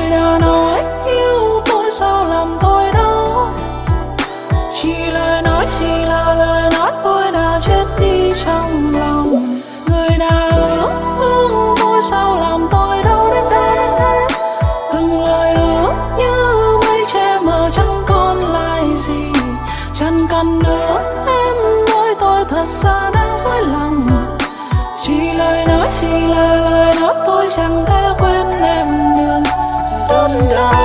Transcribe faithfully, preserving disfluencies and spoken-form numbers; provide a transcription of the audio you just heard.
người đã nói yêu tôi sao làm tôi đau. Chỉ lời nói, chỉ là lời nói tôi đã chết đi trong lòng. Người đã ước thương tôi sao làm tôi đau đến thế. Từng lời ước như mây che mờ chẳng còn lại gì. Chẳng cần nữa em ơi, tôi thật xa đang dối lòng. Chỉ lời nói, chỉ là lời nói tôi chẳng thể quên em được. Tất cả